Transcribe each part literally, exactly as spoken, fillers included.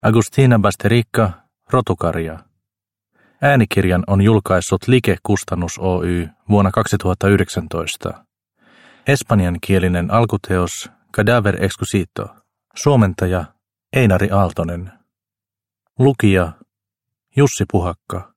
Agustina Bastericca, rotukarja. Äänikirjan on julkaissut Like Kustannus Oy vuonna kaksituhattayhdeksäntoista. Espanjankielinen alkuteos Cadaver Exquisito. Suomentaja Einari Aaltonen. Lukija Jussi Puhakka.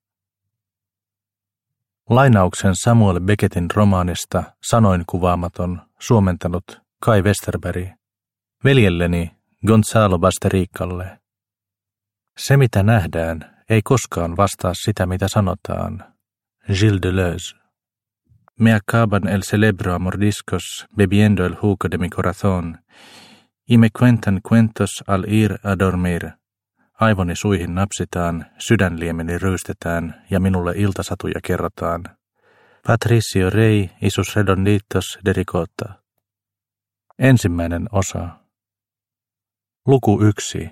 Lainauksen Samuel Becketin romaanista Sanoin kuvaamaton suomentanut Kai Westerberg. Veljelleni Gonzalo Bastericcalle. Se mitä nähdään ei koskaan vastaa sitä mitä sanotaan. Gilles Deleuze. Me acaban el cerebro a mordiscos bebiendo el jugo de mi corazón y me cuentan cuentos al ir a dormir. Aivoni suihin napsitaan, sydänliemeni ryystetään ja minulle iltasatuja kerrotaan. Patricio Rey y sus redonditos de ricota. Ensimmäinen osa. Luku yksi.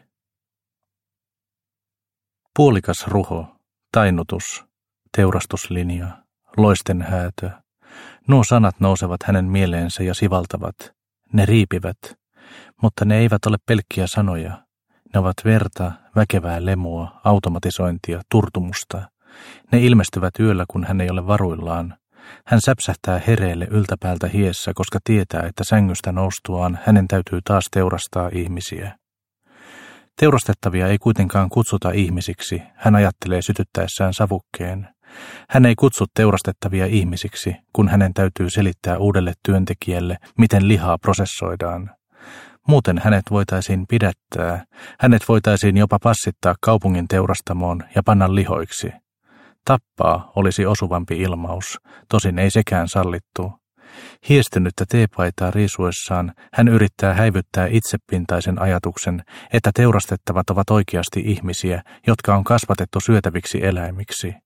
Puolikas ruho, tainnutus, teurastuslinja, loisten häätö. Nuo sanat nousevat hänen mieleensä ja sivaltavat. Ne riipivät, mutta ne eivät ole pelkkiä sanoja. Ne ovat verta, väkevää lemua, automatisointia, turtumusta. Ne ilmestyvät yöllä, kun hän ei ole varuillaan. Hän säpsähtää hereille yltäpäältä hiessä, koska tietää, että sängystä noustuaan hänen täytyy taas teurastaa ihmisiä. Teurastettavia ei kuitenkaan kutsuta ihmisiksi, hän ajattelee sytyttäessään savukkeen. Hän ei kutsu teurastettavia ihmisiksi, kun hänen täytyy selittää uudelle työntekijälle, miten lihaa prosessoidaan. Muuten hänet voitaisiin pidättää, hänet voitaisiin jopa passittaa kaupungin teurastamoon ja panna lihoiksi. Tappaa olisi osuvampi ilmaus, tosin ei sekään sallittu. Hiestynyttä teepaitaa riisuessaan hän yrittää häivyttää itsepintaisen ajatuksen, että teurastettavat ovat oikeasti ihmisiä, jotka on kasvatettu syötäviksi eläimiksi.